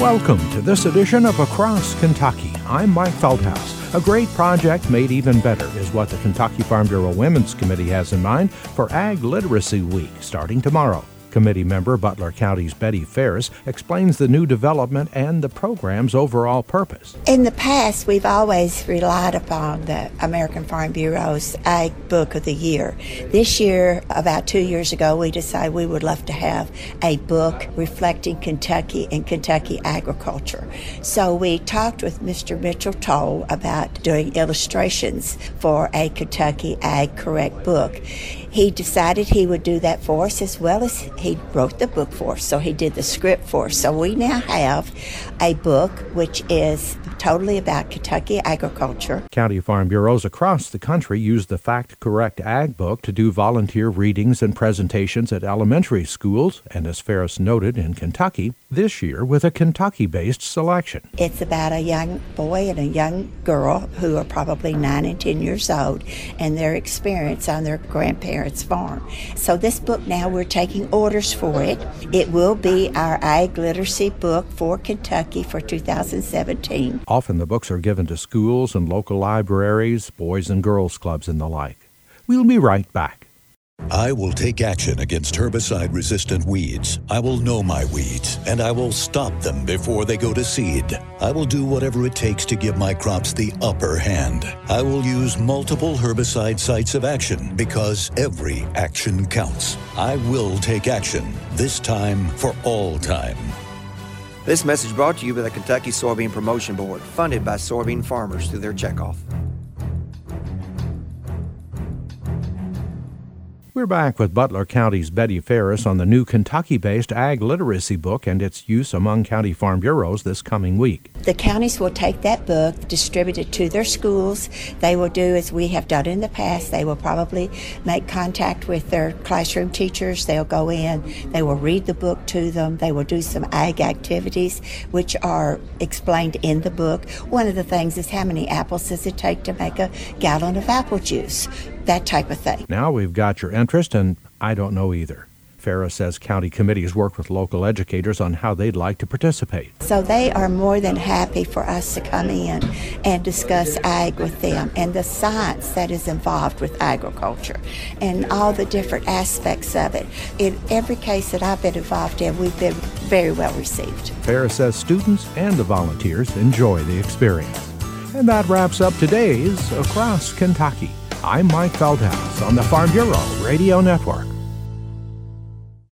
Welcome to this edition of Across Kentucky. I'm Mike Feldhaus. A great project made even better is what the Kentucky Farm Bureau Women's Committee has in mind for Ag Literacy Week starting tomorrow. Committee member Butler County's Betty Ferris explains the new development and the program's overall purpose. In the past, we've always relied upon the American Farm Bureau's Ag Book of the Year. This year, about 2 years ago, we decided we would love to have a book reflecting Kentucky and Kentucky agriculture. So we talked with Mr. Mitchell Toll about doing illustrations for a Kentucky Ag Correct book. He decided he would do that for us as well as he wrote the book for us. So he did the script for us. So we now have a book which is totally about Kentucky agriculture. County Farm Bureaus across the country use the Fact Correct Ag Book to do volunteer readings and presentations at elementary schools, and as Ferris noted, in Kentucky, this year with a Kentucky-based selection. It's about a young boy and a young girl who are probably 9 and 10 years old and their experience on their grandparents' farm. So this book now, we're taking orders for it. It will be our Ag Literacy book for Kentucky for 2017. Often the books are given to schools and local libraries, boys and girls clubs and the like. We'll be right back. I will take action against herbicide-resistant weeds. I will know my weeds, and I will stop them before they go to seed. I will do whatever it takes to give my crops the upper hand. I will use multiple herbicide sites of action because every action counts. I will take action, this time for all time. This message brought to you by the Kentucky Soybean Promotion Board, funded by soybean farmers through their checkoff. We're back with Butler County's Betty Ferris on the new Kentucky-based Ag Literacy book and its use among county farm bureaus this coming week. The counties will take that book, distribute it to their schools. They will do as we have done in the past. They will probably make contact with their classroom teachers. They'll go in. They will read the book to them. They will do some ag activities, which are explained in the book. One of the things is how many apples does it take to make a gallon of apple juice? That type of thing. Now we've got your interest, and I don't know either. Ferris says county committees work with local educators on how they'd like to participate. So they are more than happy for us to come in and discuss ag with them and the science that is involved with agriculture and all the different aspects of it. In every case that I've been involved in, we've been very well received. Ferris says students and the volunteers enjoy the experience. And that wraps up today's Across Kentucky. I'm Mike Feldhaus on the Farm Bureau Radio Network.